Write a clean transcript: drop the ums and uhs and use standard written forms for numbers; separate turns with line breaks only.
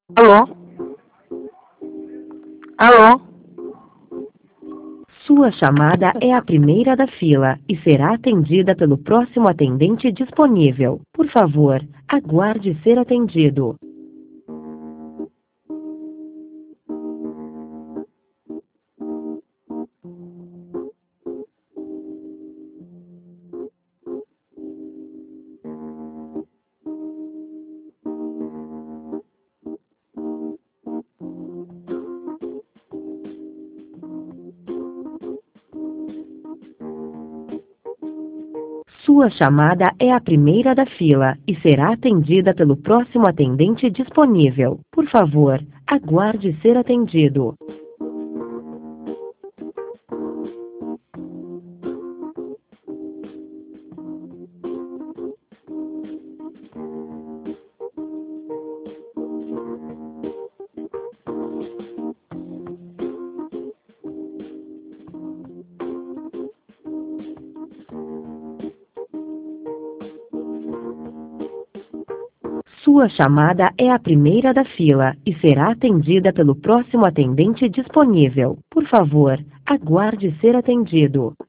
Alô? Alô?
Sua chamada é a primeira da fila e será atendida pelo próximo atendente disponível. Por favor, aguarde ser atendido. Sua chamada é a primeira da fila e será atendida pelo próximo atendente disponível. Por favor, aguarde ser atendido. Sua chamada é a primeira da fila e será atendida pelo próximo atendente disponível. Por favor, aguarde ser atendido.